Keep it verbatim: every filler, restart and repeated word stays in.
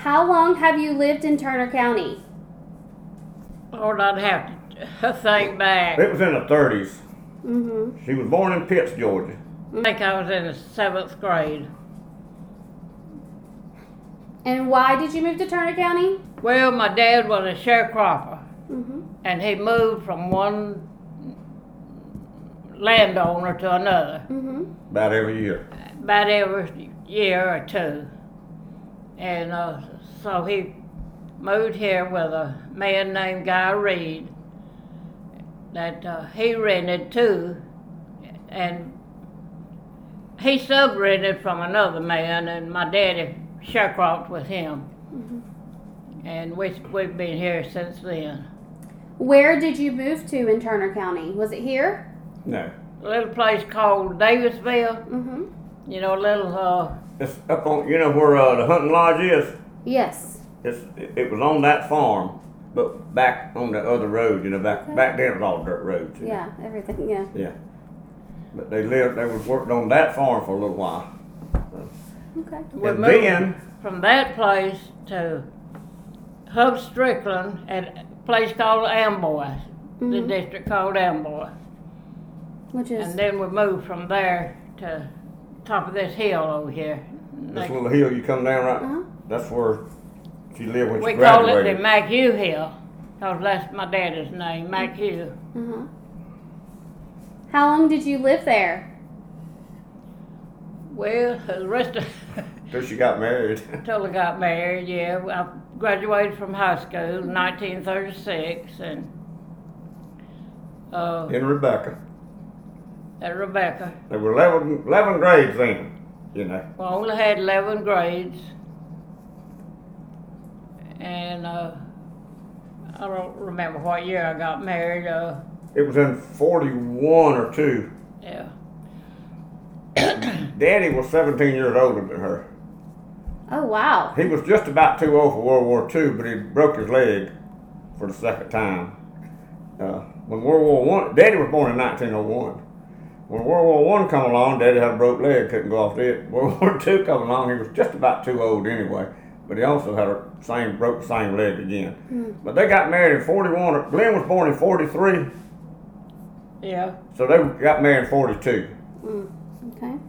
How long have you lived in Turner County? Lord, I'd have to think back. It was in the thirties. Mm-hmm. She was born in Pitts, Georgia. I think I was in the seventh grade. And why did you move to Turner County? Well, my dad was a sharecropper, Mm-hmm. and he moved from one landowner to another Mm-hmm. About every year. about every year or two. And uh, so he moved here with a man named Guy Reed that uh, he rented too, and he sub-rented from another man, and my daddy sharecropped with him. Mm-hmm. And we, we've been here since then. Where did you move to in Turner County? Was it here? No. A little place called Davisville, Mm-hmm. you know, a little, uh, It's up on, you know where uh, the hunting lodge is? Yes. It's, it, it was on that farm, but back on the other road, you know, back Okay. back then it was all dirt roads. you know. Yeah, everything, yeah. Yeah. But they lived, they was working on that farm for a little while. Okay. we And moved then- from that place to Hub Strickland at a place called Amboy, the Mhm. district called Amboy. Which is, And then we moved from there to top of this hill over here. This Like, little hill you come down right, uh-huh. that's where she lived when we she call it graduated. the McHugh Hill, because that's my daddy's name, McHugh. Uh-huh. How long did you live there? Well, the rest of Till she got married. until I got married, yeah. I graduated from high school in nineteen thirty-six, and uh, And Rebecca. at Rebecca. There were eleven, eleven grades then, you know. We only had eleven grades, and uh, I don't remember what year I got married. Uh, It was in forty-one or two. yeah, Daddy was seventeen years older than her. Oh, wow. He was just about too old for World War Two, but he broke his leg for the second time. Uh, when World War One, Daddy was born in nineteen oh one. When World War One come along, Daddy had a broke leg, couldn't go off it. World War Two come along, he was just about too old anyway, but he also had a same broke the same leg again. Mm. But they got married in forty-one. Glenn was born in forty-three, yeah. so they got married in forty-two. Mm. Okay.